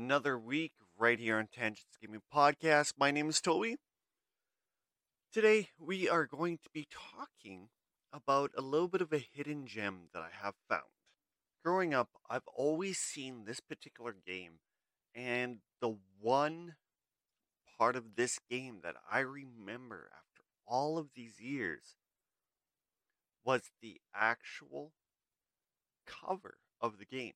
another week right here on Tangents Gaming Podcast. My name is Toby. Today we are going to be talking about a little bit of a hidden gem that I have found. Growing up, I've always seen this particular game, and the one part of this game that I remember after all of these years was the actual cover of the game.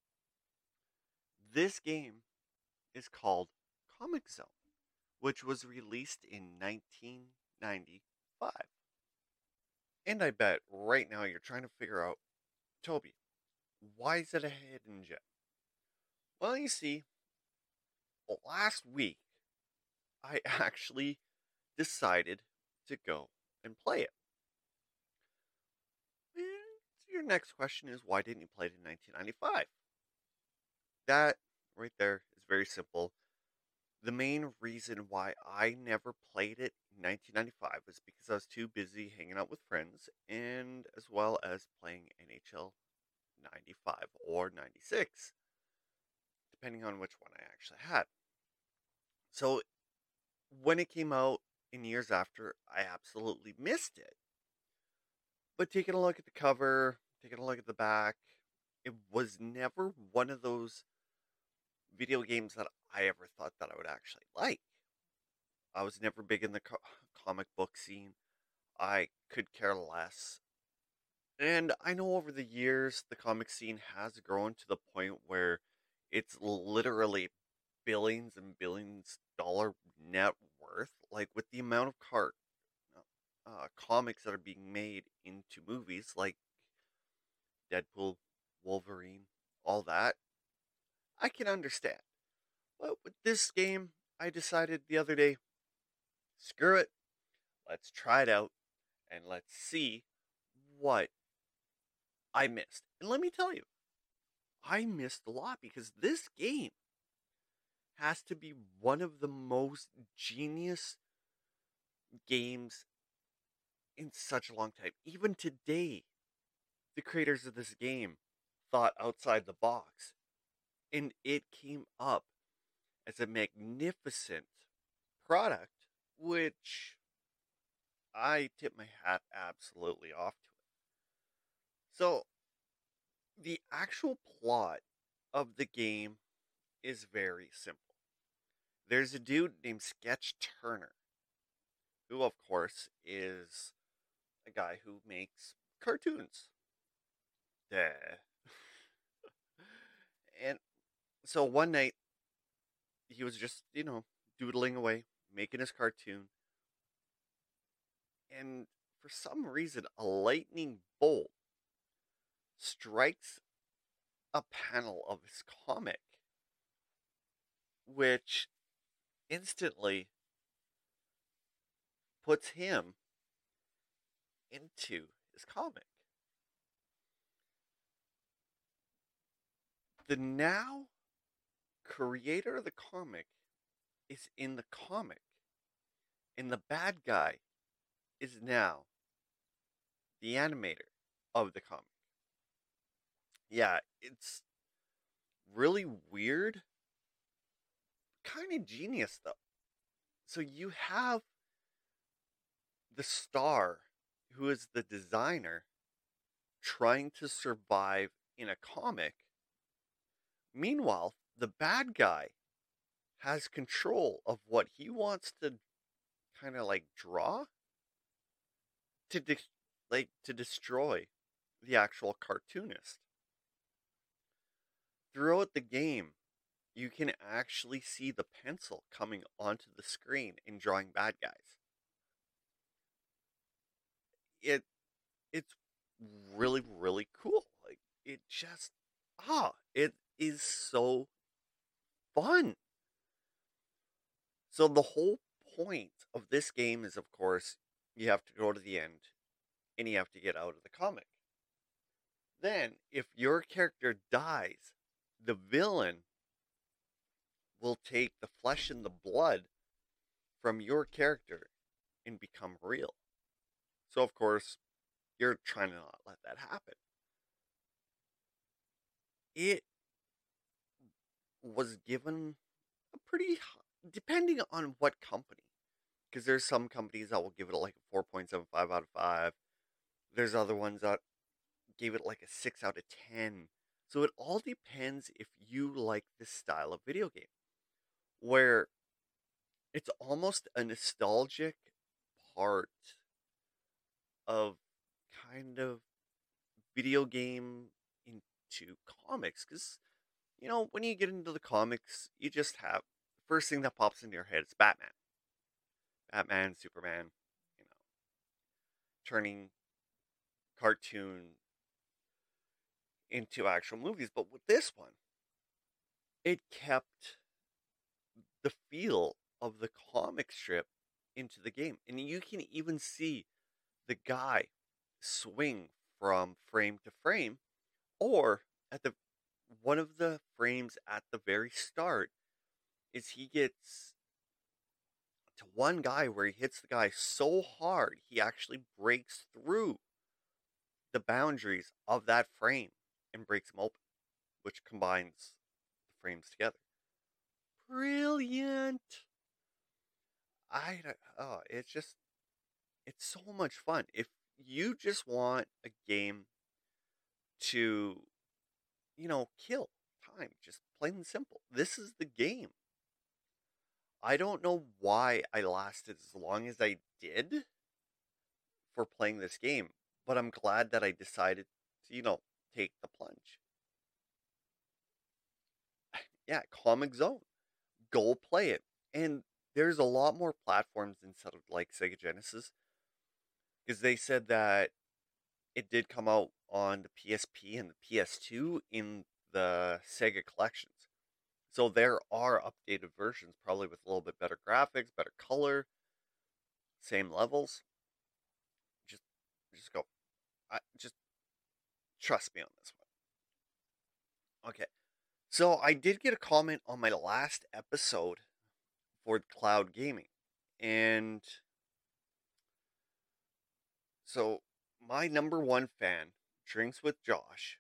This game is called Comic Zone, which was released in 1995. And I bet right now you're trying to figure out, Toby, why is it a hidden gem? Well, you see, last week I actually decided to go and play it. And your next question is, why didn't you play it in 1995? That right there is very simple. The main reason why I never played it in 1995 was because I was too busy hanging out with friends and as well as playing NHL 95 or 96, depending on which one I actually had. So when it came out in years after, I absolutely missed it. But taking a look at the cover, taking a look at the back, it was never one of those video games that I ever thought that I would actually like. I was never big in the comic book scene. I could care less. And I know over the years, the comic scene has grown to the point where it's literally billions and billions dollar net worth. Like with the amount of comics that are being made into movies, like Deadpool, Wolverine, all that, I can understand. But with this game, I decided the other day, screw it, let's try it out and let's see what I missed. And let me tell you, I missed a lot because this game has to be one of the most genius games in such a long time. Even today, the creators of this game thought outside the box, and it came up as a magnificent product, which I tip my hat absolutely off to it. So, the actual plot of the game is very simple. There's a dude named Sketch Turner, who, of course, is a guy who makes cartoons. Duh. And so one night, he was just, doodling away, making his cartoon. And for some reason, a lightning bolt strikes a panel of his comic, which instantly puts him into his comic. The now creator of the comic is in the comic, and the bad guy is now the animator of the comic. Yeah, it's really weird, kind of genius though. So you have the star, who is the designer, trying to survive in a comic. Meanwhile, the bad guy has control of what he wants to kind of like draw to to destroy the actual cartoonist. Throughout the game, you can actually see the pencil coming onto the screen and drawing bad guys. It it's really really cool. Like it is so fun. So the whole point of this game is, of course, you have to go to the end and you have to get out of the comic. Then, if your character dies, the villain will take the flesh and the blood from your character and become real. So, of course, you're trying to not let that happen. It was given a depending on what company, because there's some companies that will give it like a 4.75 out of 5. There's other ones that gave it like a 6 out of 10. So it all depends if you like this style of video game, where it's almost a nostalgic part of kind of video game into comics. Because, when you get into the comics, you just have the first thing that pops into your head is Batman. Batman, Superman, you know, turning cartoon into actual movies. But with this one, it kept the feel of the comic strip into the game. And you can even see the guy swing from frame to frame, or at the one of the frames at the very start is he gets to one guy where he hits the guy so hard he actually breaks through the boundaries of that frame and breaks him open, which combines the frames together. Brilliant. It's so much fun. If you just want a game to, kill time, just plain and simple, this is the game. I don't know why I lasted as long as I did for playing this game, but I'm glad that I decided to, take the plunge. Yeah, Comic Zone. Go play it. And there's a lot more platforms instead of like Sega Genesis, because they said that it did come out on the PSP and the PS2 in the Sega collections. So there are updated versions, probably with a little bit better graphics, better color, same levels. Just, just go. Just trust me on this one. Okay. So I did get a comment on my last episode for cloud gaming, and so my number one fan, Drinks with Josh.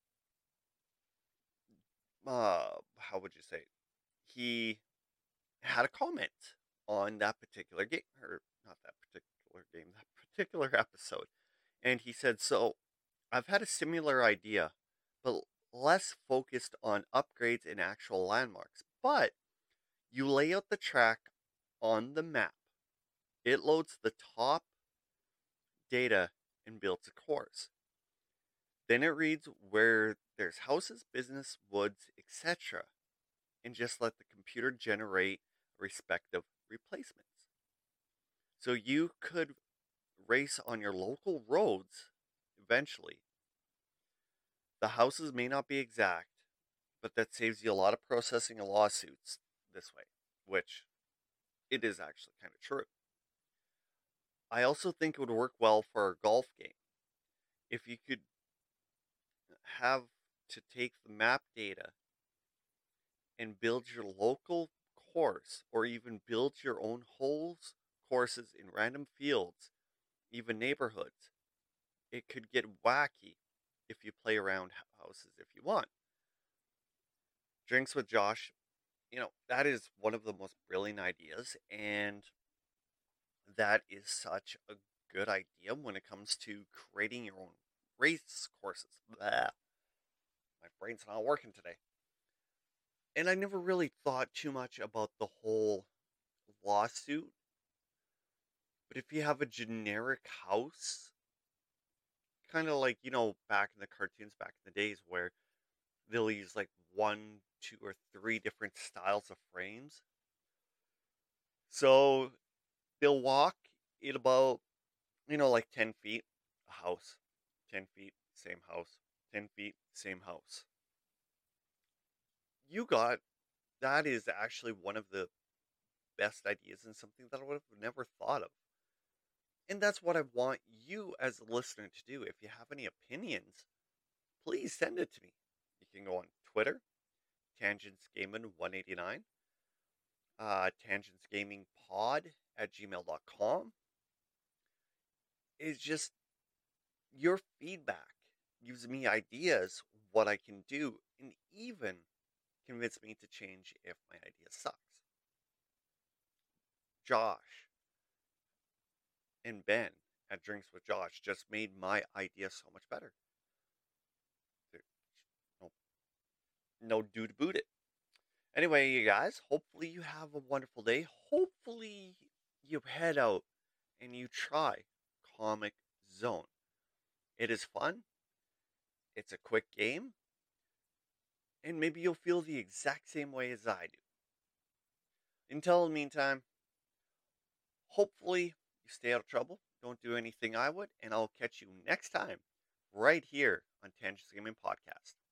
How would you say it? He had a comment on that particular game, or not that particular game, that particular episode. And he said, "So I've had a similar idea, but less focused on upgrades and actual landmarks. But you lay out the track on the map, it loads the top data and builds a course. Then it reads where there's houses, business, woods, etc., and just let the computer generate respective replacements. So you could race on your local roads eventually. The houses may not be exact, but that saves you a lot of processing and lawsuits this way, which it is actually kind of true. I also think it would work well for a golf game. If you could have to take the map data and build your local course, or even build your own holes, courses in random fields, even neighborhoods, it could get wacky if you play around houses if you want. Drinks with Josh, that is one of the most brilliant ideas, and that is such a good idea when it comes to creating your own race courses. Blah. My brain's not working today. And I never really thought too much about the whole lawsuit, but if you have a generic house, kind of like, back in the cartoons back in the days where they'll use like one, two, or three different styles of frames. So they'll walk in about, like 10 feet, a house, 10 feet, same house, 10 feet, same house. You got that is actually one of the best ideas and something that I would have never thought of. And that's what I want you as a listener to do. If you have any opinions, please send it to me. You can go on Twitter, Tangents Gaming 189, Tangents Gaming Pod at gmail.com. It's just your feedback gives me ideas what I can do, and even convince me to change if my idea sucks. Josh and Ben at Drinks with Josh just made my idea so much better. There's no, no do to boot it. Anyway, you guys, hopefully you have a wonderful day. Hopefully you head out and you try Comic Zone. It is fun. It's a quick game. And maybe you'll feel the exact same way as I do. Until the meantime, hopefully you stay out of trouble. Don't do anything I would. And I'll catch you next time right here on Tangents Gaming Podcast.